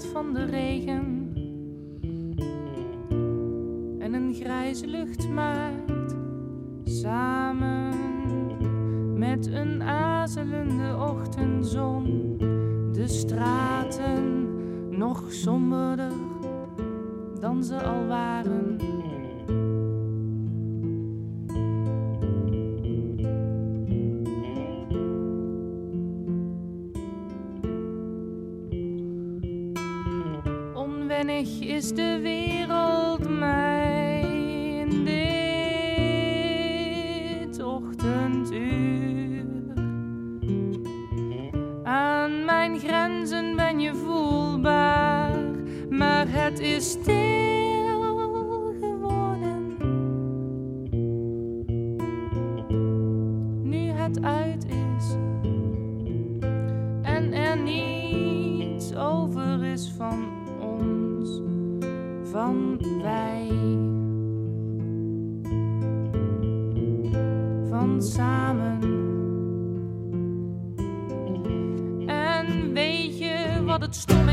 valt van de regen en een grijze lucht maakt, samen met een azelende ochtendzon, de straten nog somberder dan ze al waren. Onwennig is de wereld mij in dit ochtenduur. Aan mijn grenzen ben je voelbaar, maar het is stil geworden. Nu het uit is en er niets over is van ons, van wij, van samen. En weet je wat het stond?